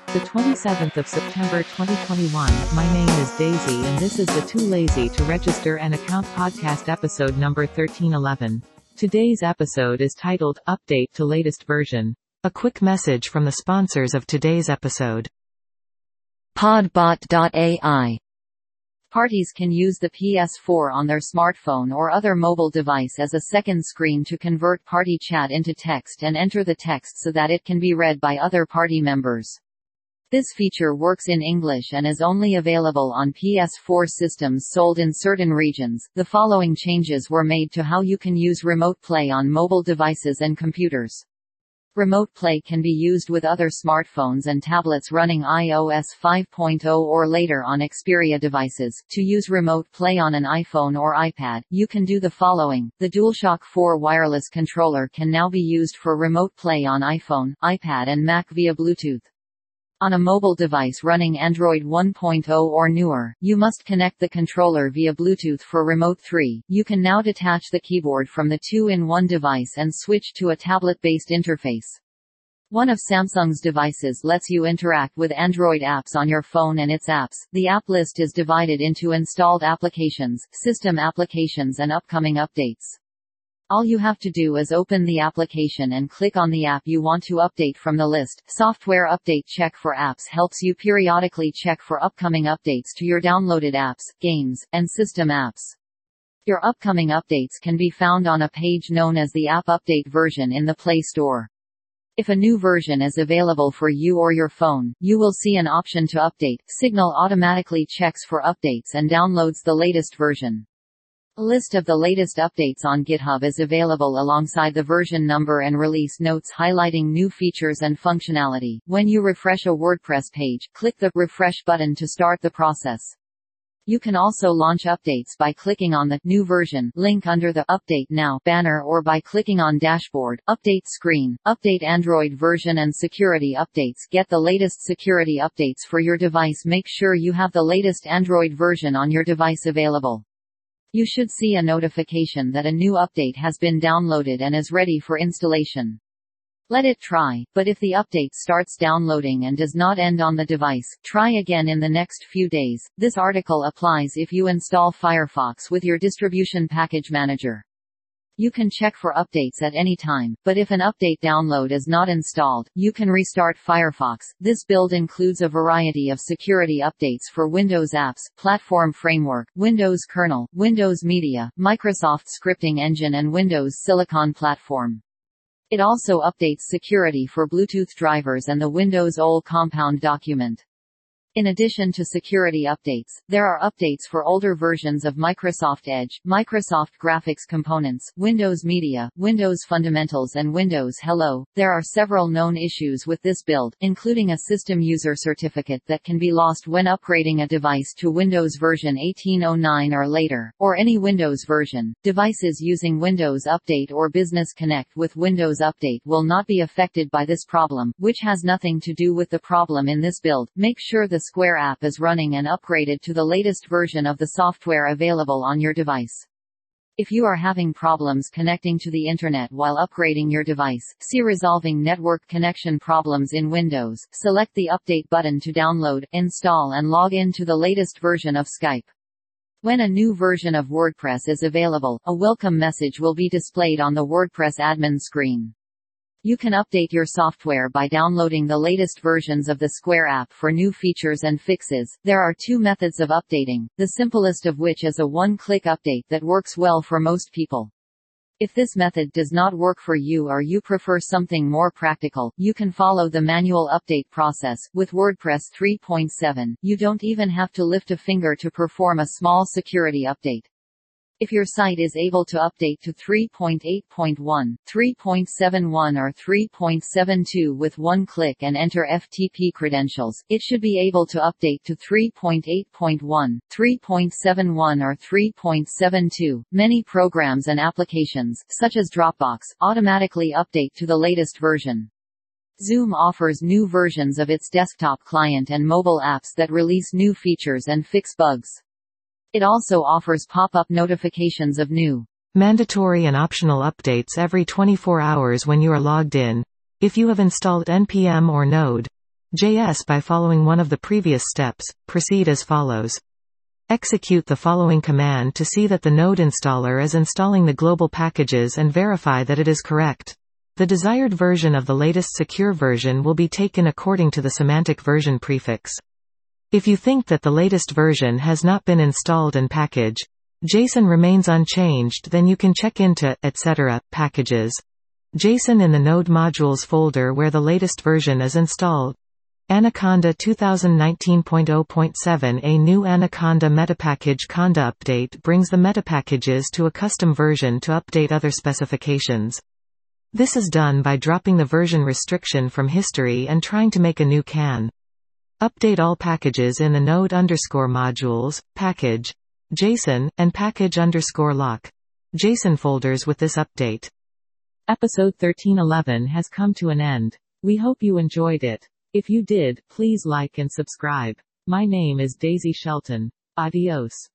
The 27th of September 2021. My name is Daisy and this is the Too Lazy to Register an Account podcast episode number 1311. Today's episode is titled Update to Latest Version. A quick message from the sponsors of today's episode. Podbot.ai. Parties can use the PS4 on their smartphone or other mobile device as a second screen to convert party chat into text and enter the text so that it can be read by other party members. This feature works in English and is only available on PS4 systems sold in certain regions. The following changes were made to how you can use Remote Play on mobile devices and computers. Remote Play can be used with other smartphones and tablets running iOS 5.0 or later on Xperia devices. To use Remote Play on an iPhone or iPad, you can do the following. The DualShock 4 wireless controller can now be used for Remote Play on iPhone, iPad and Mac via Bluetooth. On a mobile device running Android 1.0 or newer, you must connect the controller via Bluetooth for Remote 3. You can now detach the keyboard from the 2-in-1 device and switch to a tablet-based interface. One of Samsung's devices lets you interact with Android apps on your phone and its apps. The app list is divided into installed applications, system applications and upcoming updates. All you have to do is open the application and click on the app you want to update from the list. Software Update Check for Apps helps you periodically check for upcoming updates to your downloaded apps, games, and system apps. Your upcoming updates can be found on a page known as the App Update version in the Play Store. If a new version is available for you or your phone, you will see an option to update. Signal automatically checks for updates and downloads the latest version. A list of the latest updates on GitHub is available alongside the version number and release notes highlighting new features and functionality. When you refresh a WordPress page, click the Refresh button to start the process. You can also launch updates by clicking on the New Version link under the Update Now banner or by clicking on Dashboard, Update Screen, Update Android version and Security Updates. Get the latest security updates for your device. Make sure you have the latest Android version on your device available. You should see a notification that a new update has been downloaded and is ready for installation. Let it try, but if the update starts downloading and does not end on the device, try again in the next few days. This article applies if you install Firefox with your distribution package manager. You can check for updates at any time, but if an update download is not installed, you can restart Firefox. This build includes a variety of security updates for Windows apps, Platform Framework, Windows Kernel, Windows Media, Microsoft Scripting Engine and Windows Silicon Platform. It also updates security for Bluetooth drivers and the Windows OL Compound document. In addition to security updates, there are updates for older versions of Microsoft Edge, Microsoft Graphics Components, Windows Media, Windows Fundamentals and Windows Hello. There are several known issues with this build, including a system user certificate that can be lost when upgrading a device to Windows version 1809 or later, or any Windows version. Devices using Windows Update or Business Connect with Windows Update will not be affected by this problem, which has nothing to do with the problem in this build. Make sure the Square app is running and upgraded to the latest version of the software available on your device. If you are having problems connecting to the internet while upgrading your device, see Resolving Network Connection Problems in Windows. Select the Update button to download, install and log in to the latest version of Skype. When a new version of WordPress is available, a welcome message will be displayed on the WordPress admin screen. You can update your software by downloading the latest versions of the Square app for new features and fixes. There are two methods of updating, the simplest of which is a one-click update that works well for most people. If this method does not work for you or you prefer something more practical, you can follow the manual update process. With WordPress 3.7, you don't even have to lift a finger to perform a small security update. If your site is able to update to 3.8.1, 3.71 or 3.72 with one click and enter FTP credentials, it should be able to update to 3.8.1, 3.71 or 3.72. Many programs and applications, such as Dropbox, automatically update to the latest version. Zoom offers new versions of its desktop client and mobile apps that release new features and fix bugs. It also offers pop-up notifications of new, mandatory and optional updates every 24 hours when you are logged in. If you have installed NPM or Node, JS by following one of the previous steps. Proceed as follows. Execute the following command to see that the node installer is installing the global packages and verify that it is correct. The desired version of the latest secure version will be taken according to the semantic version prefix. If you think that the latest version has not been installed and package JSON remains unchanged, then you can check into etc. packages JSON in the node modules folder where the latest version is installed. Anaconda 2019.0.7. A new Anaconda metapackage Conda update brings the metapackages to a custom version to update other specifications. This is done by dropping the version restriction from history and trying to make a new can. Update all packages in the node modules, package JSON, and package_lock JSON folders with this update. Episode 1311 has come to an end. We hope you enjoyed it. If you did, please like and subscribe. My name is Daisy Shelton. Adios.